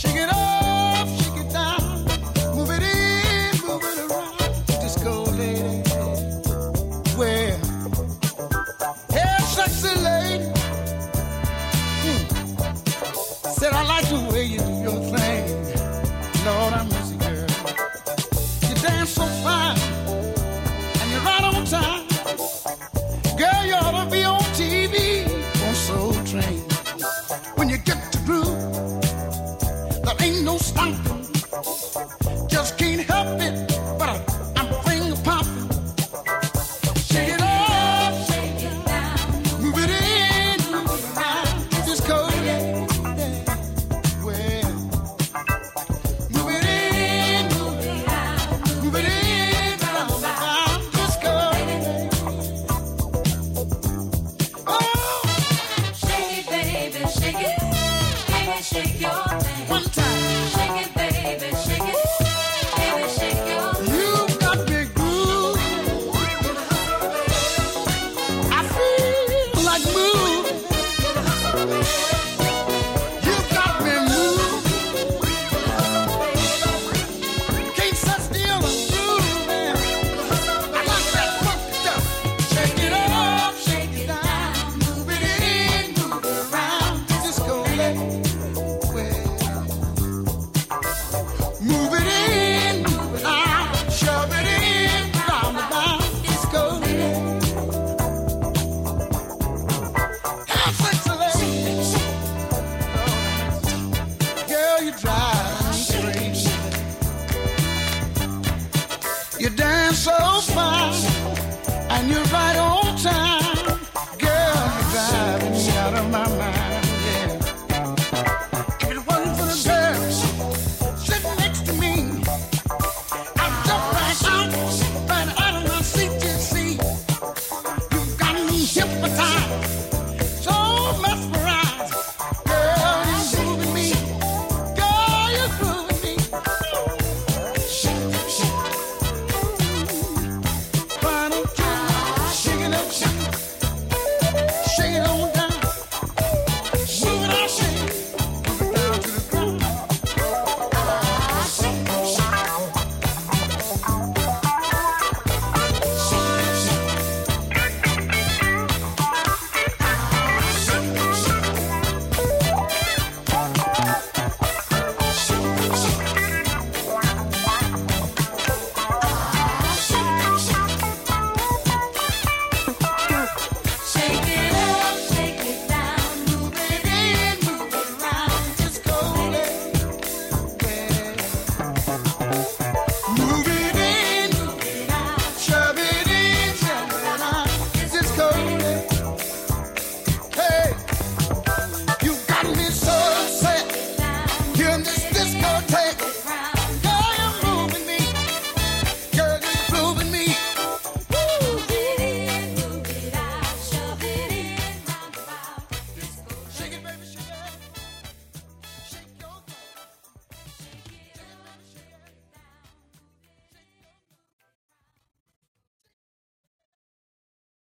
Shake it up, shake it down, move it in, move it around. Disco lady, well, hey, sexy lady, said I like the way you do your thing. Lord, I'm missing girl. You dance so fine, and you're right on time. Girl, you ought to be on TV on Soul Train. When you get to groove, there ain't no stopping. Just can't help it, but I'm finger popping. Shake it up, shake it down, move it in, move it around. Disco lady, well, move it in, move it out, move it in, around. Disco lady, oh, Shake it, baby, shake it, shake it, shake your